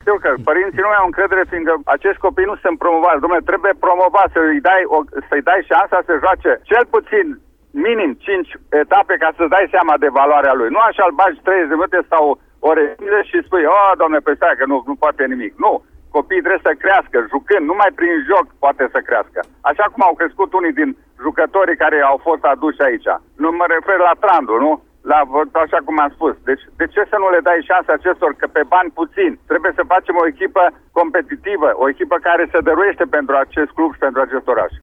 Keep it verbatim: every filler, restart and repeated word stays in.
știu că părinții nu mai au încredere, fiindcă acești copii nu sunt promovați. Dom'le, trebuie promovat, să-i dai, o, să-i dai șansa să joace cel puțin minim cinci etape ca să dai seama de valoarea lui. Nu așa îl bagi treizeci de minute sau ore și spui, oh, dom'le, pe stai că nu, nu poate nimic. Nu. Copiii trebuie să crească, jucând, numai prin joc poate să crească. Așa cum au crescut unii din jucătorii care au fost aduși aici. Nu mă refer la Trandu, nu? La, așa cum am spus. Deci, de ce să nu le dai șansa acestor, că pe bani puțin trebuie să facem o echipă competitivă, o echipă care se dăruiește pentru acest club și pentru acest oraș?